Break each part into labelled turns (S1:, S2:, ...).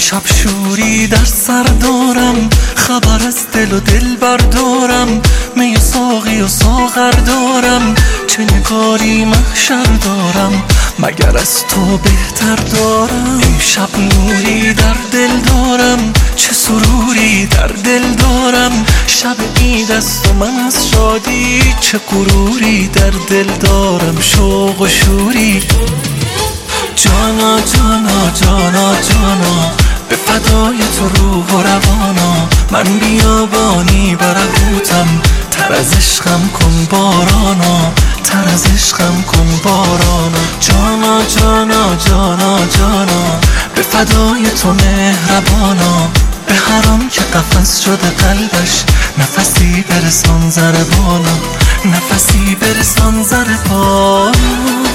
S1: امشب شوری در سر دارم، خبر از دل و دل بردارم، می ساقی و ساغر دارم، چه نگاری محشر دارم مگر از تو بهتر دارم. امشب نوری در دل دارم، چه سروری در دل دارم، شب عید است و من از شادی چه غروری در دل دارم. شوق و شوری جانا جانا جانا جانا، به فدای تو روح و روانا، من بیابانی برهوتم، تر از عشقم کن بارانا، تر از عشقم کن بارانا. جانا جانا جانا جانا، به فدای تو مهربانا، به هران که قفس شده قلبش، نفسی برسان ضربانا، نفسی برسان ضربانا.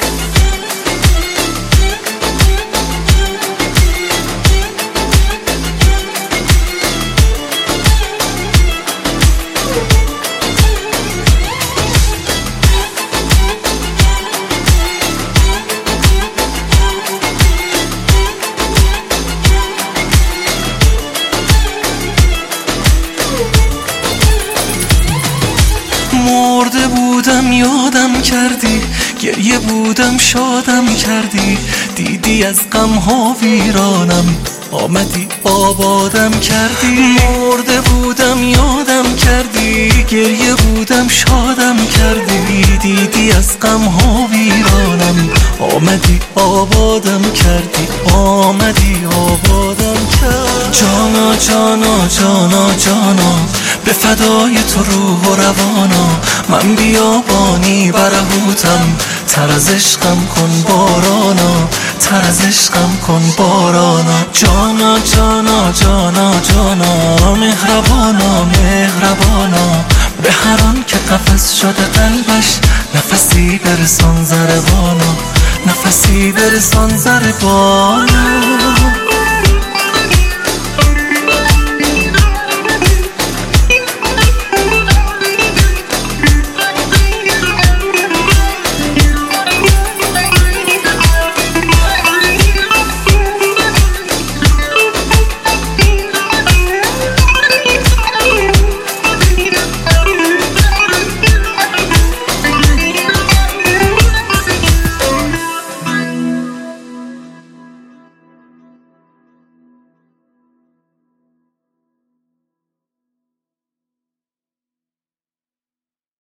S1: مرده بودم یادم کردی، گریه بودم شادم کردی، دیدی از غم ها ویرانم آمدی آبادم کردی. مرده بودم یادم کردی، گریه بودم شادم کردی، دیدی از غم ها ویرانم آمدی آبادم کردی، آمدی آبادم کردی. جانا جانا جانا جانا، به فدای تو روح و روانا، من بیابانی برهوتم، تر از عشقم کن بارانا، تر از عشقم کن بارانا. جانا جانا جانا جانا، مهربانا مهربانا، به هران که قفس شده قلبش، نفسی برسان ضربانا، نفسی برسان ضربانا.